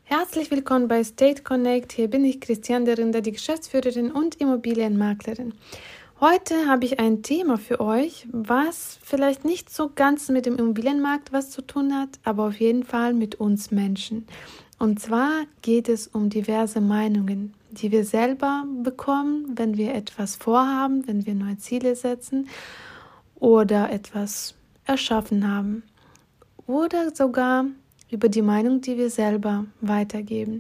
Herzlich willkommen bei State Connect. Hier bin ich Christiane der Rinder, die Geschäftsführerin und Immobilienmaklerin. Heute habe ich ein Thema für euch, was vielleicht nicht so ganz mit dem Immobilienmarkt was zu tun hat, aber auf jeden Fall mit uns Menschen. Und zwar geht es um diverse Meinungen, die wir selber bekommen, wenn wir etwas vorhaben, wenn wir neue Ziele setzen oder etwas erschaffen haben. Oder sogar über die Meinung, die wir selber weitergeben.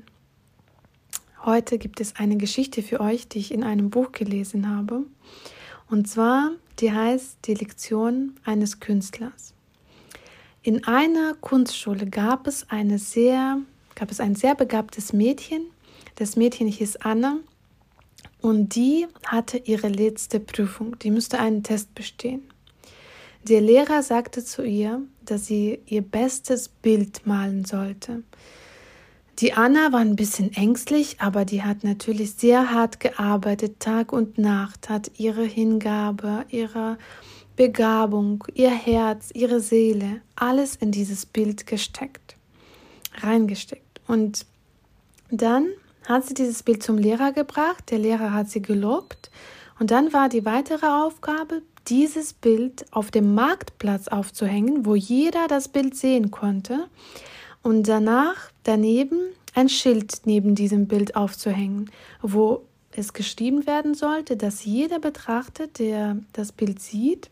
Heute gibt es eine Geschichte für euch, die ich in einem Buch gelesen habe. Und zwar, die heißt Die Lektion eines Künstlers. In einer Kunstschule gab es ein sehr begabtes Mädchen. Das Mädchen hieß Anna und die hatte ihre letzte Prüfung. Die musste einen Test bestehen. Der Lehrer sagte zu ihr, dass sie ihr bestes Bild malen sollte. Die Anna war ein bisschen ängstlich, aber die hat natürlich sehr hart gearbeitet, Tag und Nacht, hat ihre Hingabe, ihre Begabung, ihr Herz, ihre Seele, alles in dieses Bild reingesteckt. Und dann hat sie dieses Bild zum Lehrer gebracht, der Lehrer hat sie gelobt und dann war die weitere Aufgabe, dieses Bild auf dem Marktplatz aufzuhängen, wo jeder das Bild sehen konnte und daneben ein Schild neben diesem Bild aufzuhängen, wo es geschrieben werden sollte, dass jeder Betrachter, der das Bild sieht,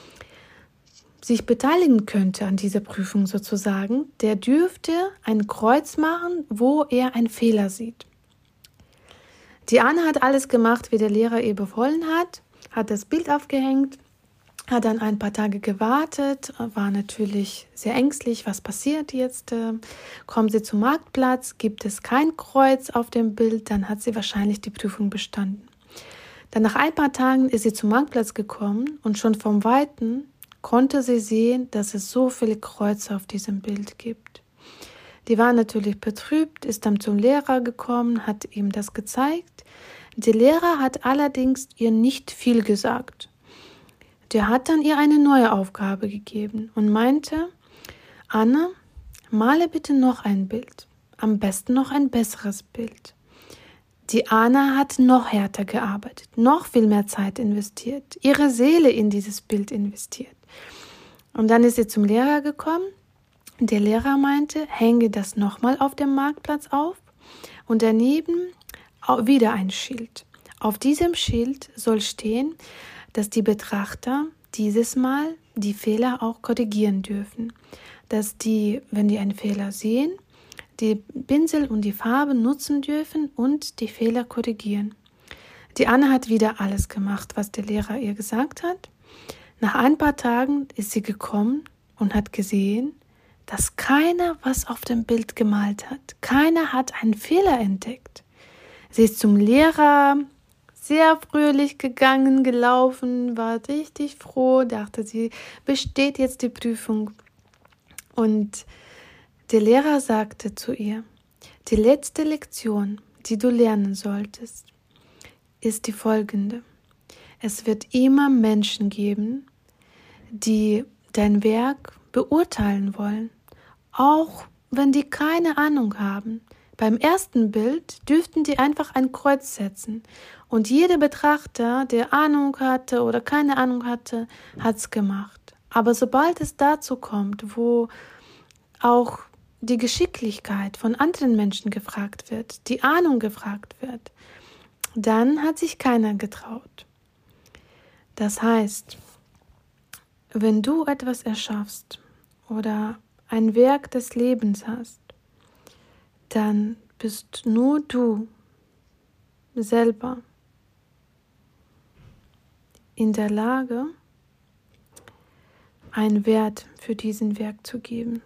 sich beteiligen könnte an dieser Prüfung sozusagen, der dürfte ein Kreuz machen, wo er einen Fehler sieht. Die Anna hat alles gemacht, wie der Lehrer ihr befohlen hat das Bild aufgehängt, hat dann ein paar Tage gewartet, war natürlich sehr ängstlich, was passiert jetzt? Kommen sie zum Marktplatz, gibt es kein Kreuz auf dem Bild, dann hat sie wahrscheinlich die Prüfung bestanden. Dann nach ein paar Tagen ist sie zum Marktplatz gekommen und schon vom Weiten konnte sie sehen, dass es so viele Kreuze auf diesem Bild gibt. Die war natürlich betrübt, ist dann zum Lehrer gekommen, hat ihm das gezeigt. Der Lehrer hat allerdings ihr nicht viel gesagt. Der hat dann ihr eine neue Aufgabe gegeben und meinte, Anna, male bitte noch ein Bild, am besten noch ein besseres Bild. Die Anna hat noch härter gearbeitet, noch viel mehr Zeit investiert, ihre Seele in dieses Bild investiert. Und dann ist sie zum Lehrer gekommen. Der Lehrer meinte, hänge das nochmal auf dem Marktplatz auf und daneben wieder ein Schild. Auf diesem Schild soll stehen, dass die Betrachter dieses Mal die Fehler auch korrigieren dürfen. Dass die, wenn die einen Fehler sehen, die Pinsel und die Farbe nutzen dürfen und die Fehler korrigieren. Die Anna hat wieder alles gemacht, was der Lehrer ihr gesagt hat. Nach ein paar Tagen ist sie gekommen und hat gesehen, dass keiner was auf dem Bild gemalt hat. Keiner hat einen Fehler entdeckt. Sie ist zum Lehrer sehr fröhlich gelaufen, war richtig froh, dachte, sie besteht jetzt die Prüfung. Und der Lehrer sagte zu ihr, die letzte Lektion, die du lernen solltest, ist die folgende. Es wird immer Menschen geben, die dein Werk beurteilen wollen, auch wenn die keine Ahnung haben. Beim ersten Bild dürften die einfach ein Kreuz setzen und jeder Betrachter, der Ahnung hatte oder keine Ahnung hatte, hat es gemacht. Aber sobald es dazu kommt, wo auch die Geschicklichkeit von anderen Menschen gefragt wird, die Ahnung gefragt wird, dann hat sich keiner getraut. Das heißt, wenn du etwas erschaffst oder ein Werk des Lebens hast, dann bist nur du selber in der Lage, einen Wert für diesen Werk zu geben.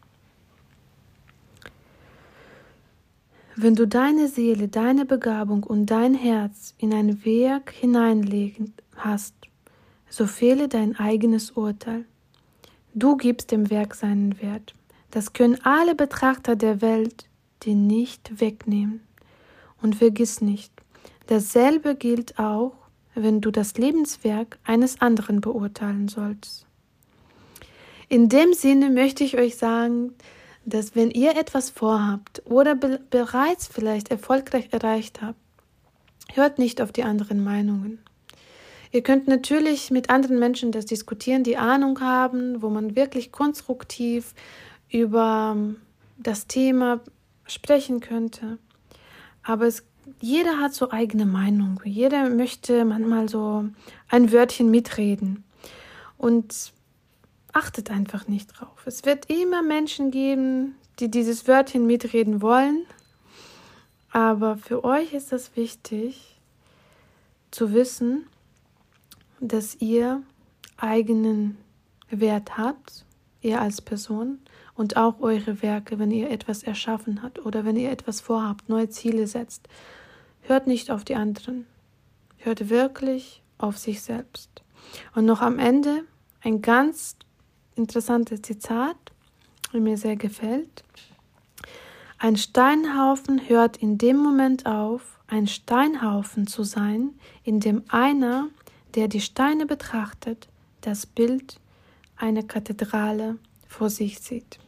Wenn du deine Seele, deine Begabung und dein Herz in ein Werk hineinlegen hast, so fehle dein eigenes Urteil. Du gibst dem Werk seinen Wert. Das können alle Betrachter der Welt dir nicht wegnehmen. Und vergiss nicht, dasselbe gilt auch, wenn du das Lebenswerk eines anderen beurteilen sollst. In dem Sinne möchte ich euch sagen, dass wenn ihr etwas vorhabt oder bereits vielleicht erfolgreich erreicht habt, hört nicht auf die anderen Meinungen. Ihr könnt natürlich mit anderen Menschen das diskutieren, die Ahnung haben, wo man wirklich konstruktiv über das Thema sprechen könnte. Aber jeder hat so eigene Meinung. Jeder möchte manchmal so ein Wörtchen mitreden. Und achtet einfach nicht drauf. Es wird immer Menschen geben, die dieses Wörtchen mitreden wollen. Aber für euch ist es wichtig zu wissen, dass ihr eigenen Wert habt, ihr als Person, und auch eure Werke, wenn ihr etwas erschaffen habt oder wenn ihr etwas vorhabt, neue Ziele setzt. Hört nicht auf die anderen. Hört wirklich auf sich selbst. Und noch am Ende ein ganz interessantes Zitat, das mir sehr gefällt. Ein Steinhaufen hört in dem Moment auf, ein Steinhaufen zu sein, in dem einer, der die Steine betrachtet, das Bild einer Kathedrale vor sich sieht.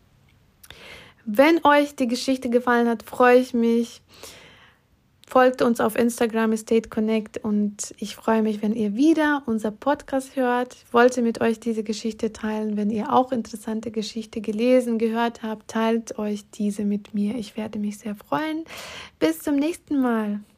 Wenn euch die Geschichte gefallen hat, freue ich mich. Folgt uns auf Instagram Estate Connect und ich freue mich, wenn ihr wieder unser Podcast hört. Ich wollte mit euch diese Geschichte teilen. Wenn ihr auch interessante Geschichte gelesen, gehört habt, teilt euch diese mit mir. Ich werde mich sehr freuen. Bis zum nächsten Mal.